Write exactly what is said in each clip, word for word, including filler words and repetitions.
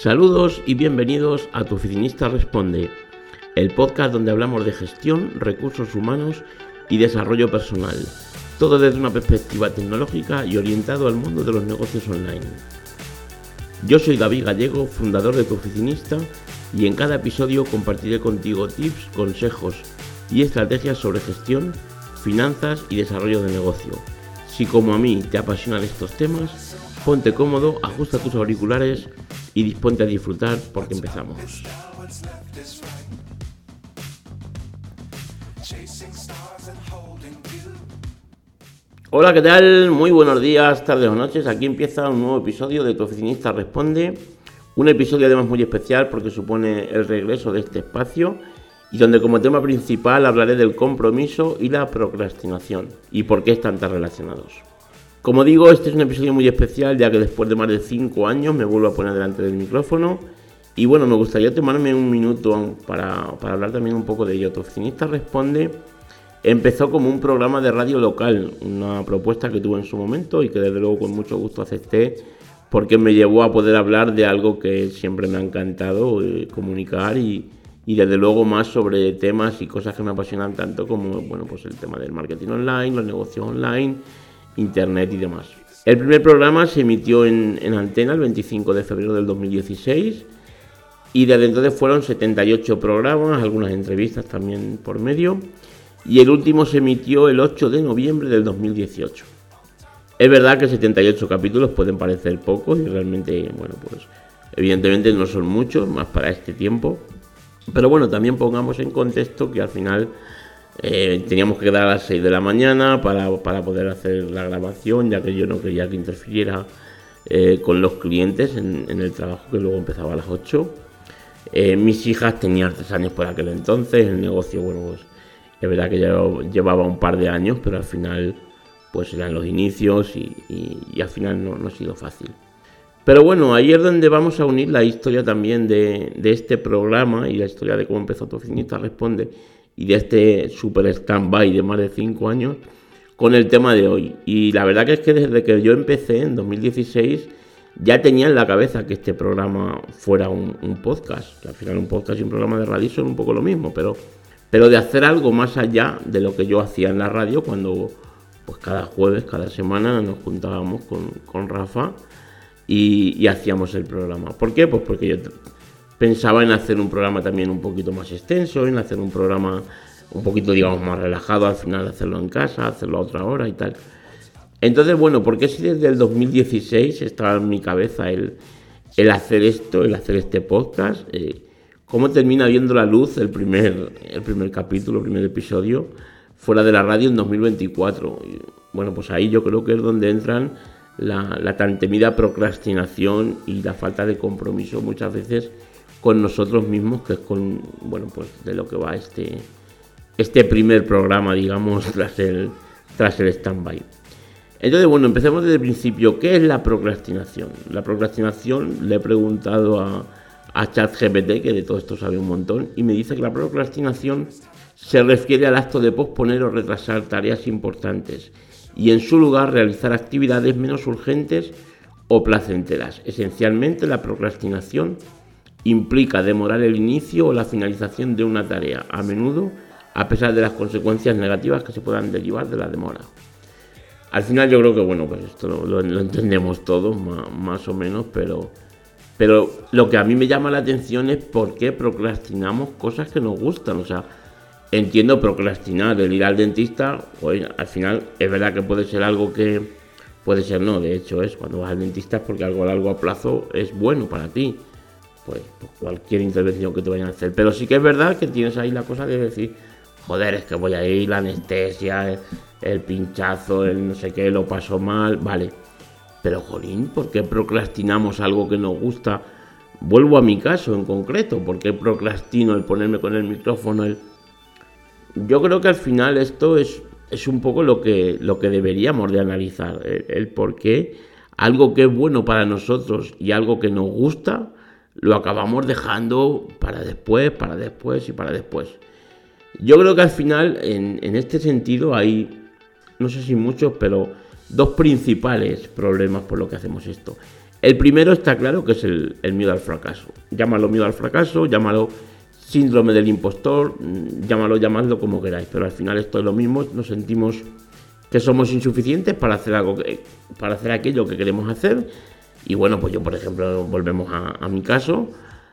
Saludos y bienvenidos a Tu Oficinista Responde, el podcast donde hablamos de gestión, recursos humanos y desarrollo personal, todo desde una perspectiva tecnológica y orientado al mundo de los negocios online. Yo soy David Gallego, fundador de Tu Oficinista, y en cada episodio compartiré contigo tips, consejos y estrategias sobre gestión, finanzas y desarrollo de negocio. Si como a mí te apasionan estos temas, ponte cómodo, ajusta tus auriculares y disponte a disfrutar porque empezamos. Hola, ¿qué tal? Muy buenos días, tardes o noches. Aquí empieza un nuevo episodio de Tu Oficinista Responde. Un episodio además muy especial porque supone el regreso de este espacio y donde como tema principal hablaré del compromiso y la procrastinación y por qué están tan relacionados. Como digo, este es un episodio muy especial ya que después de más de cinco años me vuelvo a poner delante del micrófono y bueno, me gustaría tomarme un minuto para, para hablar también un poco de ello. Tu Oficinista Responde empezó como un programa de radio local, una propuesta que tuve en su momento y que desde luego con mucho gusto acepté porque me llevó a poder hablar de algo que siempre me ha encantado, eh, comunicar y, y desde luego más sobre temas y cosas que me apasionan tanto como bueno, pues el tema del marketing online, los negocios online, internet y demás. El primer programa se emitió en, en antena el veinticinco de febrero del dos mil dieciséis y desde entonces fueron setenta y ocho programas, algunas entrevistas también por medio, y el último se emitió el ocho de noviembre del dos mil dieciocho. Es verdad que setenta y ocho capítulos pueden parecer pocos y realmente, bueno, pues evidentemente no son muchos, más para este tiempo, pero bueno, también pongamos en contexto que al final Eh, teníamos que quedar a las seis de la mañana para, para poder hacer la grabación, ya que yo no quería que interfiriera eh, con los clientes en, en el trabajo que luego empezaba a las ocho. Eh, mis hijas tenían tres años por aquel entonces, el negocio, bueno, pues es verdad que ya llevaba un par de años, pero al final pues eran los inicios y, y, y al final no, no ha sido fácil. Pero bueno, ahí es donde vamos a unir la historia también de, de este programa y la historia de cómo empezó Tu Oficinista Responde y de este super stand-by de más de cinco años con el tema de hoy. Y la verdad que es que desde que yo empecé en dos mil dieciséis ya tenía en la cabeza que este programa fuera un, un podcast, que al final un podcast y un programa de radio son un poco lo mismo, pero, pero de hacer algo más allá de lo que yo hacía en la radio cuando pues cada jueves, cada semana nos juntábamos con, con Rafa y, y hacíamos el programa. ¿Por qué? Pues porque yo pensaba en hacer un programa también un poquito más extenso, en hacer un programa un poquito, digamos, más relajado, al final hacerlo en casa, hacerlo a otra hora y tal. Entonces, bueno, ¿por qué si desde el dos mil dieciséis estaba en mi cabeza el, el hacer esto, el hacer este podcast? Eh, ¿Cómo termina viendo la luz el primer, el primer capítulo, el primer episodio fuera de la radio en dos mil veinticuatro? Y, bueno, pues ahí yo creo que es donde entran la, la tan temida procrastinación y la falta de compromiso muchas veces con nosotros mismos, que es con, bueno, pues de lo que va este, este primer programa, digamos, tras el, tras el stand-by. Entonces, bueno, empecemos desde el principio. ¿Qué es la procrastinación? La procrastinación, le he preguntado a, a ChatGPT, que de todo esto sabe un montón, y me dice que la procrastinación se refiere al acto de posponer o retrasar tareas importantes y en su lugar realizar actividades menos urgentes o placenteras. Esencialmente, la procrastinación implica demorar el inicio o la finalización de una tarea, a menudo a pesar de las consecuencias negativas que se puedan derivar de la demora. Al final yo creo que, bueno, pues esto lo, lo, lo entendemos todos, más, más o menos, pero, pero lo que a mí me llama la atención es por qué procrastinamos cosas que nos gustan. O sea, entiendo procrastinar, el ir al dentista, pues al final es verdad que puede ser algo que, puede ser no, de hecho es cuando vas al dentista es porque algo a largo plazo es bueno para ti. Pues, pues cualquier intervención que te vayan a hacer, pero sí que es verdad que tienes ahí la cosa de decir, joder, es que voy a ir, la anestesia, el, el pinchazo, el no sé qué, lo paso mal, vale, pero jolín, ¿por qué procrastinamos algo que nos gusta? Vuelvo a mi caso en concreto, ¿por qué procrastino el ponerme con el micrófono? El... Yo creo que al final esto es, es un poco lo que, lo que deberíamos de analizar, el, el por qué algo que es bueno para nosotros y algo que nos gusta lo acabamos dejando para después, para después y para después. Yo creo que al final, en, en este sentido, hay, no sé si muchos, pero dos principales problemas por lo que hacemos esto. El primero está claro que es el, el miedo al fracaso. Llámalo miedo al fracaso, llámalo síndrome del impostor, llámalo, llamadlo como queráis, pero al final esto es lo mismo, nos sentimos que somos insuficientes para hacer algo que, para hacer aquello que queremos hacer. Y bueno, pues yo, por ejemplo, volvemos a, a mi caso,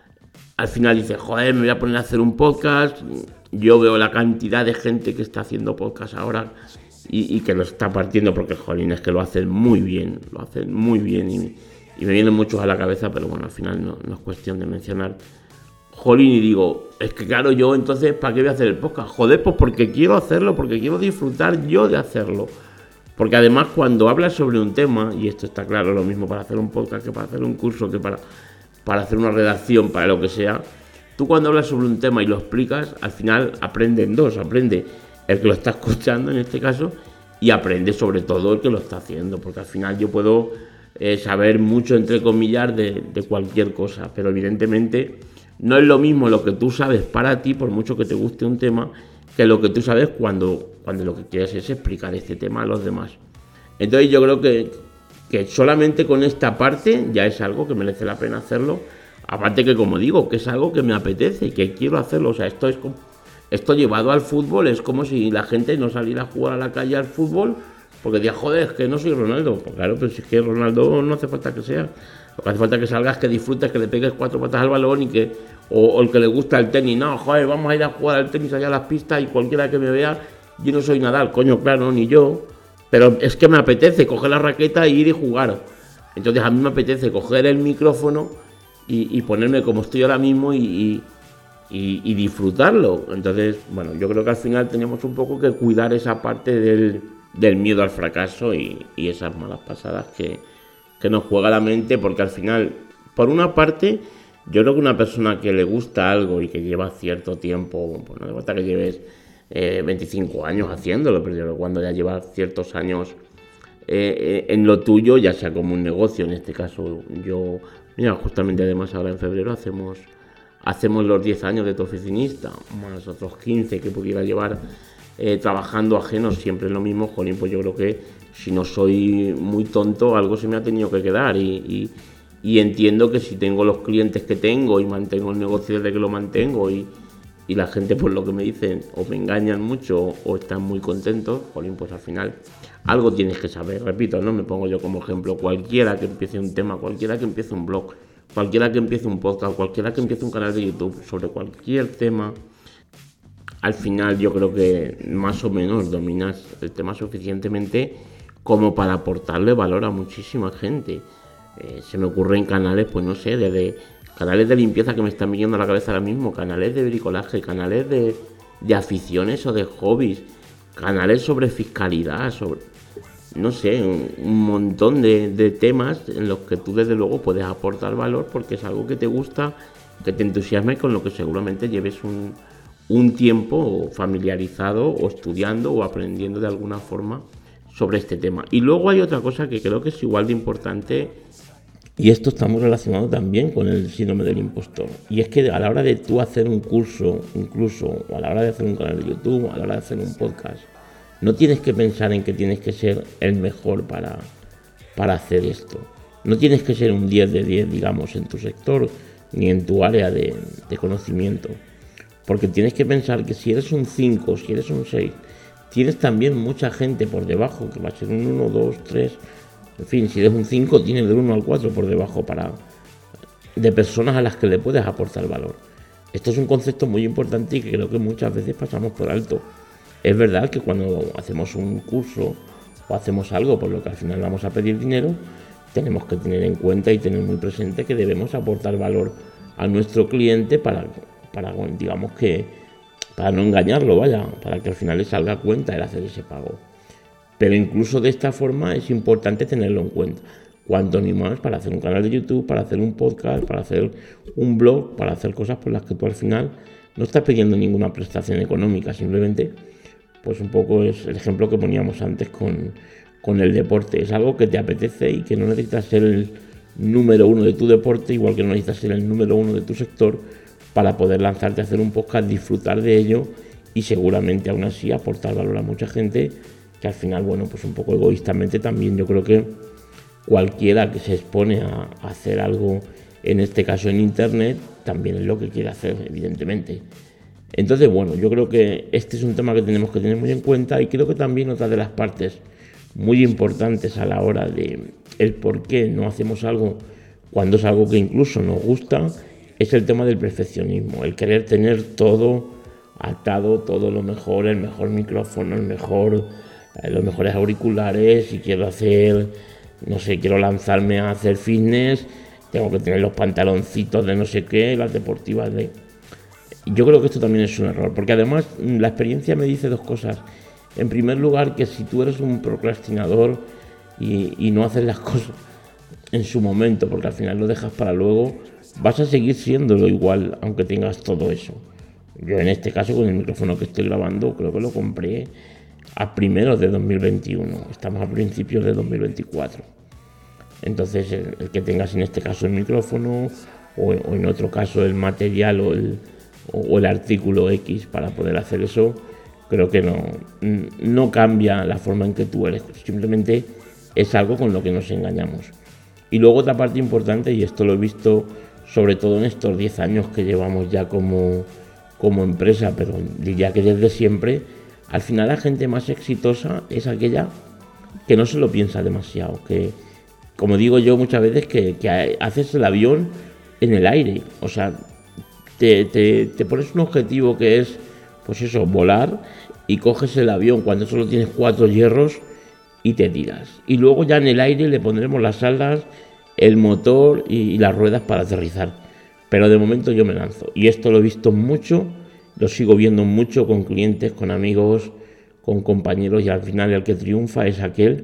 al final dices, joder, me voy a poner a hacer un podcast. Yo veo la cantidad de gente que está haciendo podcast ahora y, y que lo está partiendo, porque jolín, es que lo hacen muy bien, lo hacen muy bien y, y me vienen muchos a la cabeza, pero bueno, al final no, no es cuestión de mencionar. Jolín, y digo, es que claro, yo entonces, ¿para qué voy a hacer el podcast? Joder, pues porque quiero hacerlo, porque quiero disfrutar yo de hacerlo. Porque además cuando hablas sobre un tema, y esto está claro, lo mismo para hacer un podcast que para hacer un curso, que para, para hacer una redacción, para lo que sea, tú cuando hablas sobre un tema y lo explicas, al final aprenden dos, aprende el que lo está escuchando en este caso, y aprende sobre todo el que lo está haciendo, porque al final yo puedo eh, saber mucho, entre comillas, de, de cualquier cosa, pero evidentemente no es lo mismo lo que tú sabes para ti, por mucho que te guste un tema, que lo que tú sabes cuando, cuando lo que quieres es explicar este tema a los demás. Entonces yo creo que, que solamente con esta parte ya es algo que merece la pena hacerlo. Aparte que, como digo, que es algo que me apetece y que quiero hacerlo. O sea, esto es como, esto llevado al fútbol es como si la gente no saliera a jugar a la calle al fútbol porque decía, joder, es que no soy Ronaldo. Pues claro, pero si es que Ronaldo no hace falta que sea. Lo que hace falta es que salgas, que disfrutes, que le pegues cuatro patas al balón y que, o, o el que le gusta el tenis, no, joder, vamos a ir a jugar al tenis allá a las pistas y cualquiera que me vea, yo no soy Nadal, coño, claro, ni yo, pero es que me apetece coger la raqueta e ir y jugar. Entonces a mí me apetece coger el micrófono y, y ponerme como estoy ahora mismo y, y, y, y disfrutarlo. Entonces, bueno, yo creo que al final tenemos un poco que cuidar esa parte del, del miedo al fracaso y, y esas malas pasadas que que nos juega la mente, porque al final, por una parte, yo creo que una persona que le gusta algo y que lleva cierto tiempo, pues no le gusta que lleves eh, veinticinco años haciéndolo, pero cuando ya llevas ciertos años eh, en lo tuyo, ya sea como un negocio, en este caso yo, mira, justamente además ahora en febrero hacemos hacemos los diez años de Tu Oficinista, más otros quince que pudiera llevar eh, trabajando ajenos, siempre es lo mismo, jolín, pues yo creo que si no soy muy tonto, algo se me ha tenido que quedar y, y, y entiendo que si tengo los clientes que tengo y mantengo el negocio desde que lo mantengo y, y la gente por lo que me dicen o me engañan mucho o están muy contentos, jolín, pues al final algo tienes que saber. Repito, no me pongo yo como ejemplo, cualquiera que empiece un tema, cualquiera que empiece un blog, cualquiera que empiece un podcast, cualquiera que empiece un canal de YouTube sobre cualquier tema, al final yo creo que más o menos dominas el tema suficientemente como para aportarle valor a muchísima gente. Eh, se me ocurren canales, pues no sé, desde canales de limpieza que me están viniendo a la cabeza ahora mismo, canales de bricolaje, canales de, de aficiones o de hobbies, canales sobre fiscalidad, sobre, no sé, un, un montón de, de temas en los que tú desde luego puedes aportar valor porque es algo que te gusta, que te entusiasma y con lo que seguramente lleves un, un tiempo familiarizado o estudiando o aprendiendo de alguna forma sobre este tema. Y luego hay otra cosa que creo que es igual de importante, y esto está muy relacionado también con el síndrome del impostor, y es que a la hora de tú hacer un curso, incluso o a la hora de hacer un canal de YouTube, o a la hora de hacer un podcast, no tienes que pensar en que tienes que ser el mejor para, para hacer esto. No tienes que ser un diez de diez, digamos, en tu sector, ni en tu área de, de conocimiento, porque tienes que pensar que si eres un cinco, si eres un seis, tienes también mucha gente por debajo, que va a ser un uno, dos, tres, en fin, si eres un cinco, tienes del uno al cuatro por debajo para de personas a las que le puedes aportar valor. Esto es un concepto muy importante y que creo que muchas veces pasamos por alto. Es verdad que cuando hacemos un curso o hacemos algo por lo que al final vamos a pedir dinero, tenemos que tener en cuenta y tener muy presente que debemos aportar valor a nuestro cliente para, para digamos que para no engañarlo, vaya, para que al final le salga a cuenta el hacer ese pago. Pero incluso de esta forma es importante tenerlo en cuenta. Cuanto ni más para hacer un canal de YouTube, para hacer un podcast, para hacer un blog, para hacer cosas por las que tú al final no estás pidiendo ninguna prestación económica, simplemente, pues un poco es el ejemplo que poníamos antes con, con el deporte. Es algo que te apetece y que no necesitas ser el número uno de tu deporte, igual que no necesitas ser el número uno de tu sector, para poder lanzarte a hacer un podcast, disfrutar de ello y seguramente aún así aportar valor a mucha gente que al final, bueno, pues un poco egoístamente también yo creo que cualquiera que se expone a, a hacer algo, en este caso en internet, también es lo que quiere hacer, evidentemente. Entonces, bueno, yo creo que este es un tema que tenemos que tener muy en cuenta, y creo que también otra de las partes muy importantes a la hora de el por qué no hacemos algo cuando es algo que incluso nos gusta, es el tema del perfeccionismo, el querer tener todo atado, todo lo mejor, el mejor micrófono, el mejor, eh, los mejores auriculares. Si quiero hacer, no sé, quiero lanzarme a hacer fitness, tengo que tener los pantaloncitos de no sé qué, las deportivas de... Yo creo que esto también es un error, porque además la experiencia me dice dos cosas. En primer lugar, que si tú eres un procrastinador y, y no haces las cosas en su momento, porque al final lo dejas para luego, vas a seguir siéndolo igual, aunque tengas todo eso. Yo en este caso, con el micrófono que estoy grabando, creo que lo compré a primeros de dos mil veintiuno, estamos a principios de dos mil veinticuatro. Entonces, el, el que tengas en este caso el micrófono, o, o en otro caso el material o el, o el artículo X para poder hacer eso, creo que no, no cambia la forma en que tú eres, simplemente es algo con lo que nos engañamos. Y luego otra parte importante, y esto lo he visto sobre todo en estos diez años que llevamos ya como, como empresa, pero diría que desde siempre, al final la gente más exitosa es aquella que no se lo piensa demasiado, que, como digo yo muchas veces, que, que haces el avión en el aire, o sea, te, te, te pones un objetivo que es, pues eso, volar, y coges el avión cuando solo tienes cuatro hierros y te tiras. Y luego ya en el aire le pondremos las alas, el motor y, y las ruedas para aterrizar. Pero de momento yo me lanzo. Y esto lo he visto mucho, lo sigo viendo mucho con clientes, con amigos, con compañeros, y al final el que triunfa es aquel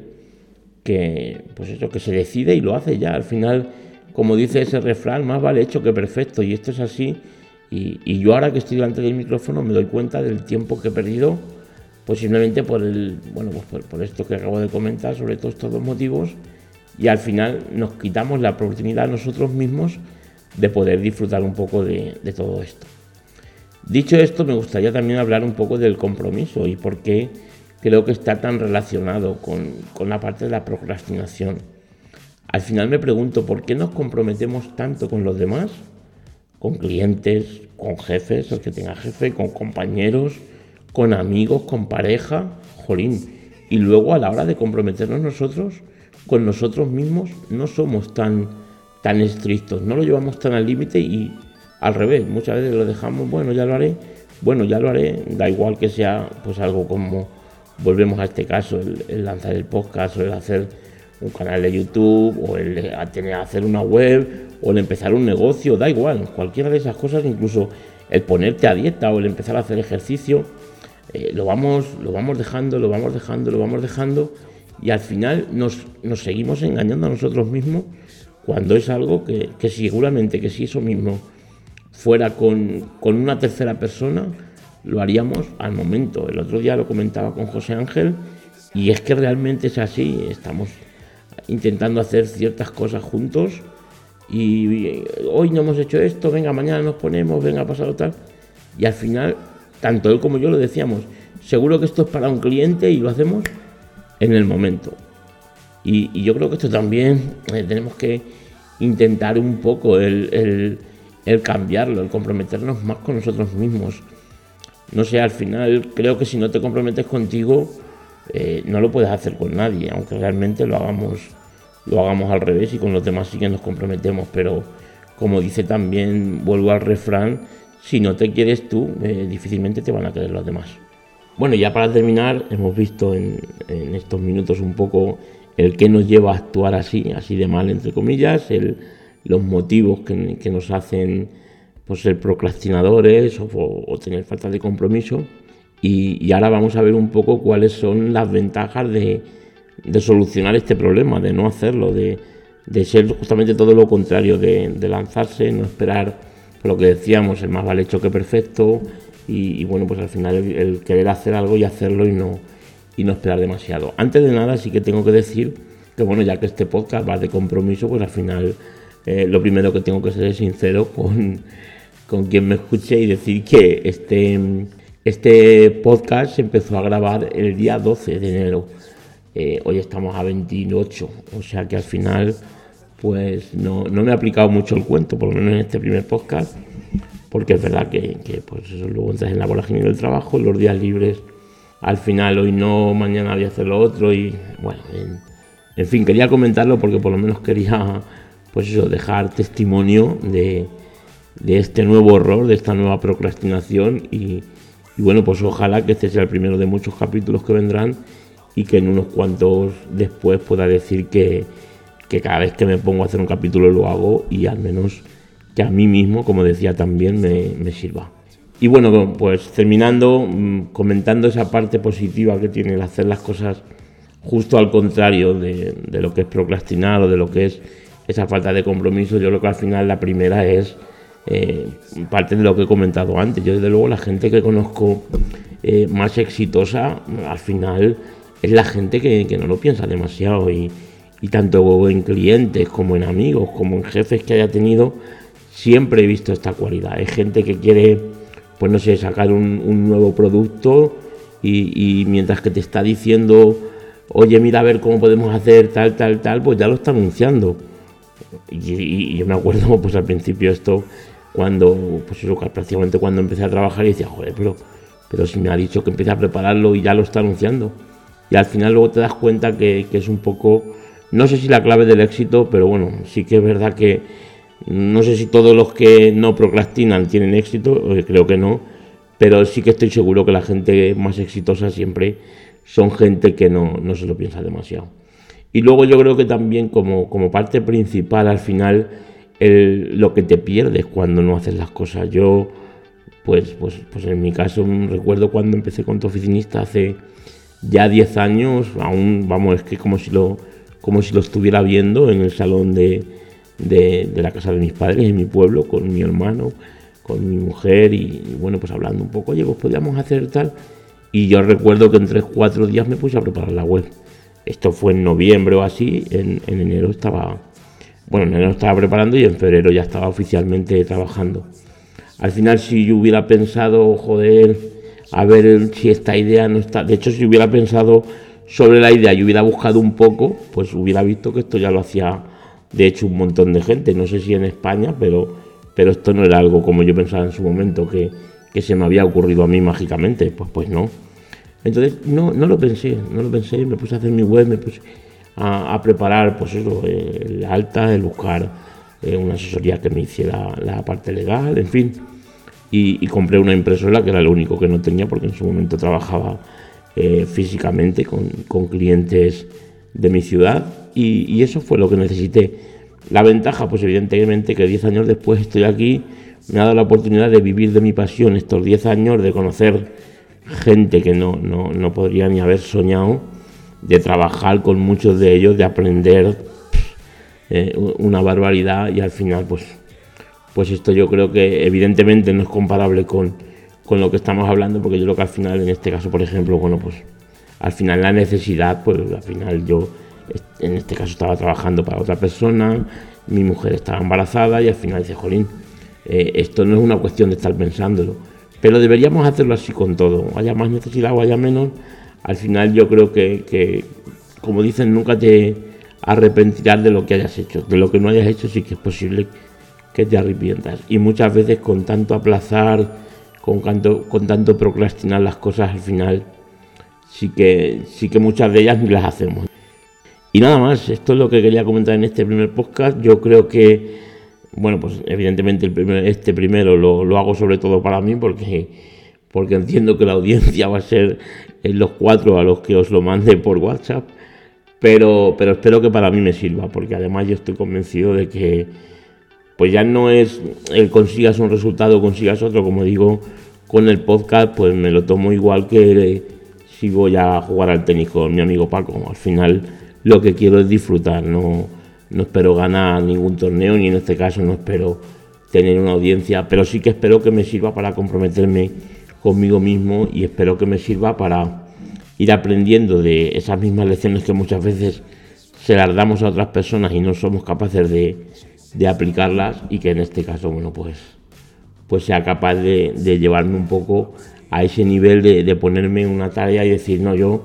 que, pues eso, que se decide y lo hace ya. Al final, como dice ese refrán, más vale hecho que perfecto, y esto es así. Y, y yo ahora que estoy delante del micrófono me doy cuenta del tiempo que he perdido, pues simplemente por el, bueno, pues por, por esto que acabo de comentar, sobre todos estos dos motivos, y al final nos quitamos la oportunidad nosotros mismos de poder disfrutar un poco de, de todo esto. Dicho esto, me gustaría también hablar un poco del compromiso y por qué creo que está tan relacionado con, con la parte de la procrastinación. Al final me pregunto, ¿por qué nos comprometemos tanto con los demás? Con clientes, con jefes, el que tenga jefe, con compañeros, con amigos, con pareja, jolín. Y luego a la hora de comprometernos nosotros, con nosotros mismos, no somos tan, tan estrictos, no lo llevamos tan al límite, y al revés, muchas veces lo dejamos, bueno, ya lo haré, bueno, ya lo haré, da igual que sea pues algo como, volvemos a este caso, el, el lanzar el podcast, o el hacer un canal de YouTube, o el tener, hacer una web, o el empezar un negocio, da igual, cualquiera de esas cosas, incluso el ponerte a dieta o el empezar a hacer ejercicio, eh, lo vamos, lo vamos dejando, lo vamos dejando, lo vamos dejando, y al final nos, nos seguimos engañando a nosotros mismos, cuando es algo que, que seguramente que si eso mismo fuera con, con una tercera persona, lo haríamos al momento. El otro día lo comentaba con José Ángel, y es que realmente es así. Estamos intentando hacer ciertas cosas juntos, y, y hoy no hemos hecho esto, venga, mañana nos ponemos, venga, pasado tal, y al final, tanto él como yo lo decíamos, seguro que esto es para un cliente, y lo hacemos en el momento. Y, y yo creo que esto también eh, tenemos que intentar un poco el, el, el cambiarlo, el comprometernos más con nosotros mismos. No sé, al final creo que si no te comprometes contigo, eh, no lo puedes hacer con nadie, aunque realmente lo hagamos, lo hagamos al revés, y con los demás sí que nos comprometemos. Pero como dice también, vuelvo al refrán, si no te quieres tú, eh, difícilmente te van a querer los demás. Bueno, ya para terminar, hemos visto en, en estos minutos un poco el que nos lleva a actuar así, así de mal, entre comillas, el, los motivos que, que nos hacen pues, ser procrastinadores o, o tener falta de compromiso. Y, y ahora vamos a ver un poco cuáles son las ventajas de, de solucionar este problema, de no hacerlo, de, de ser justamente todo lo contrario, de, de lanzarse, no esperar, lo que decíamos, el más vale hecho que perfecto. Y, y bueno, pues al final el, el querer hacer algo y hacerlo, y no, y no esperar demasiado. Antes de nada, sí que tengo que decir que bueno, ya que este podcast va de compromiso, pues al final eh, lo primero que tengo que ser es sincero con, con quien me escuche, y decir que este, este podcast se empezó a grabar el día doce de enero. eh, hoy estamos a veintiocho, o sea que al final pues no, no me he aplicado mucho el cuento, por lo menos en este primer podcast, porque es verdad que, que pues eso, luego entras en la vorágine del trabajo, los días libres, al final hoy no, mañana voy a hacer lo otro y bueno, en, en fin, quería comentarlo porque por lo menos quería pues eso, dejar testimonio de, de este nuevo horror, de esta nueva procrastinación y, y bueno, pues ojalá que este sea el primero de muchos capítulos que vendrán y que en unos cuantos después pueda decir que, que cada vez que me pongo a hacer un capítulo lo hago y al menos que a mí mismo, como decía también, me, me sirva. Y bueno, pues terminando, comentando esa parte positiva que tiene el hacer las cosas justo al contrario de, de lo que es procrastinar o de lo que es esa falta de compromiso, yo creo que al final la primera es eh, parte de lo que he comentado antes. Yo desde luego la gente que conozco eh, más exitosa, al final es la gente que, que no lo piensa demasiado y, y tanto en clientes como en amigos, como en jefes que haya tenido, siempre he visto esta cualidad. Hay gente que quiere, pues no sé, sacar un, un nuevo producto y, y mientras que te está diciendo, oye, mira a ver cómo podemos hacer tal, tal, tal, pues ya lo está anunciando. Y, y, y yo me acuerdo, pues al principio esto, cuando, pues eso, prácticamente cuando empecé a trabajar y decía, joder, pero, pero si me ha dicho que empiece a prepararlo y ya lo está anunciando. Y al final luego te das cuenta que, que es un poco, no sé si la clave del éxito, pero bueno, sí que es verdad que no sé si todos los que no procrastinan tienen éxito, creo que no, pero sí que estoy seguro que la gente más exitosa siempre son gente que no, no se lo piensa demasiado. Y luego yo creo que también como, como parte principal al final el, lo que te pierdes cuando no haces las cosas. Yo, pues, pues, pues en mi caso recuerdo cuando empecé con Tu Oficinista hace ya diez años, aún, vamos, es que como si lo, como si lo estuviera viendo en el salón de, de, de la casa de mis padres, en mi pueblo, con mi hermano, con mi mujer y, y bueno, pues hablando un poco, oye, pues podríamos hacer tal. Y yo recuerdo que en tres, cuatro días me puse a preparar la web. Esto fue en noviembre o así, en, en enero estaba, bueno, en enero estaba preparando y en febrero ya estaba oficialmente trabajando. Al final si yo hubiera pensado, joder, a ver si esta idea no está, de hecho si hubiera pensado sobre la idea y hubiera buscado un poco, pues hubiera visto que esto ya lo hacía de hecho un montón de gente, no sé si en España, pero, pero esto no era algo como yo pensaba en su momento, que, que se me había ocurrido a mí mágicamente, pues, pues no. Entonces no, no lo pensé, no lo pensé, me puse a hacer mi web, me puse a, a preparar pues eso, el alta, el buscar eh, una asesoría que me hiciera la parte legal, en fin. Y, y compré una impresora que era lo único que no tenía porque en su momento trabajaba eh, físicamente con, con clientes de mi ciudad y, y eso fue lo que necesité. La ventaja, pues evidentemente que diez años después estoy aquí, me ha dado la oportunidad de vivir de mi pasión estos diez años, de conocer gente que no, no, no podría ni haber soñado, de trabajar con muchos de ellos, de aprender eh, una barbaridad y al final pues, pues esto yo creo que evidentemente no es comparable con, con lo que estamos hablando, porque yo creo que al final en este caso, por ejemplo, bueno pues al final la necesidad, pues al final yo en este caso estaba trabajando para otra persona, mi mujer estaba embarazada y al final dice, jolín, eh, esto no es una cuestión de estar pensándolo. Pero deberíamos hacerlo así con todo, haya más necesidad o haya menos, al final yo creo que, que, como dicen, nunca te arrepentirás de lo que hayas hecho, de lo que no hayas hecho sí que es posible que te arrepientas. Y muchas veces con tanto aplazar, con tanto, con tanto procrastinar las cosas, al final sí que, sí que muchas de ellas ni las hacemos. Y nada más, esto es lo que quería comentar en este primer podcast. Yo creo que bueno, pues evidentemente el primer, este primero lo, lo hago sobre todo para mí porque, porque entiendo que la audiencia va a ser en los cuatro a los que os lo mande por WhatsApp, pero, pero espero que para mí me sirva, porque además yo estoy convencido de que pues ya no es el consigas un resultado o consigas otro, como digo, con el podcast pues me lo tomo igual que si voy a jugar al tenis con mi amigo Paco. Al final lo que quiero es disfrutar, no... No espero ganar ningún torneo, ni en este caso no espero tener una audiencia, pero sí que espero que me sirva para comprometerme conmigo mismo y espero que me sirva para ir aprendiendo de esas mismas lecciones que muchas veces se las damos a otras personas y no somos capaces de, de aplicarlas y que en este caso, bueno, pues, pues sea capaz de, de llevarme un poco a ese nivel de, de ponerme una tarea y decir, no, yo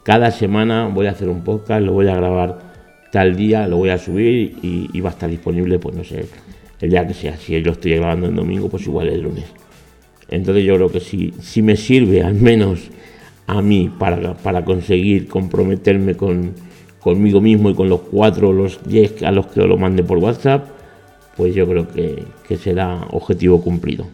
cada semana voy a hacer un podcast, lo voy a grabar tal día, lo voy a subir y, y va a estar disponible, pues no sé, el día que sea. Si yo lo estoy grabando en domingo, pues igual el lunes. Entonces yo creo que si, si me sirve al menos a mí para, para conseguir comprometerme con, conmigo mismo y con los cuatro o los diez a los que lo mande por WhatsApp, pues yo creo que, que será objetivo cumplido.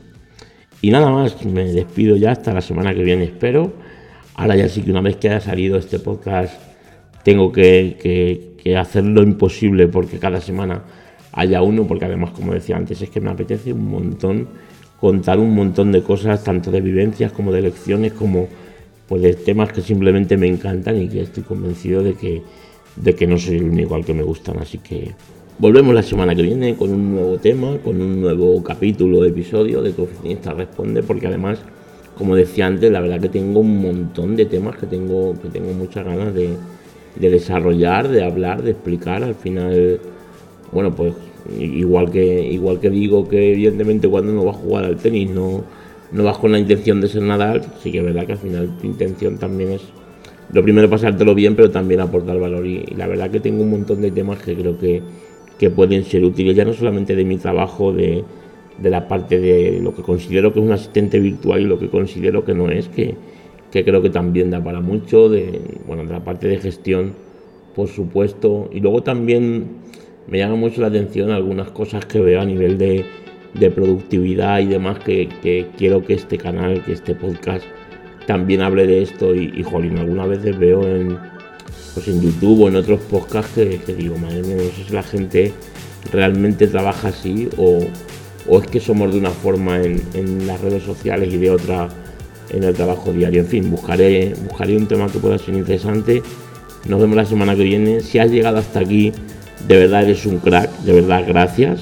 Y nada más, me despido ya hasta la semana que viene, espero. Ahora ya sí que una vez que haya salido este podcast tengo que, que, que hacer lo imposible porque cada semana haya uno, porque además, como decía antes, es que me apetece un montón contar un montón de cosas, tanto de vivencias como de lecciones, como pues de temas que simplemente me encantan y que estoy convencido de que, de que no soy el único al que me gustan. Así que volvemos la semana que viene con un nuevo tema, con un nuevo capítulo, episodio de Tu Oficinista Responde, porque además, como decía antes, la verdad que tengo un montón de temas que tengo, que tengo muchas ganas de, de desarrollar, de hablar, de explicar. Al final, bueno, pues igual que igual que digo que evidentemente cuando uno va a jugar al tenis no, no vas con la intención de ser Nadal, sí que es verdad que al final tu intención también es lo primero pasártelo bien, pero también aportar valor. Y, y la verdad que tengo un montón de temas que creo que, que pueden ser útiles, ya no solamente de mi trabajo, de, de la parte de lo que considero que es un asistente virtual y lo que considero que no es, que, que creo que también da para mucho, de, bueno, de la parte de gestión, por supuesto, y luego también me llama mucho la atención algunas cosas que veo a nivel de, de productividad y demás, que, que quiero que este canal, que este podcast también hable de esto. Y, y jolín, algunas veces veo en, pues en YouTube o en otros podcasts que, que digo, madre mía, no sé si la gente realmente trabaja así o, o es que somos de una forma en, en las redes sociales y de otra en el trabajo diario. En fin, buscaré, buscaré un tema que pueda ser interesante. Nos vemos la semana que viene. Si has llegado hasta aquí, de verdad eres un crack, de verdad, gracias.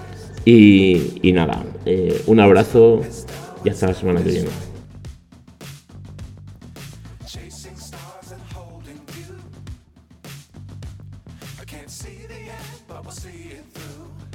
Y, y nada, eh, un abrazo y hasta la semana que viene. Chasing stars and holding you. I can't see the end, but we'll see it through.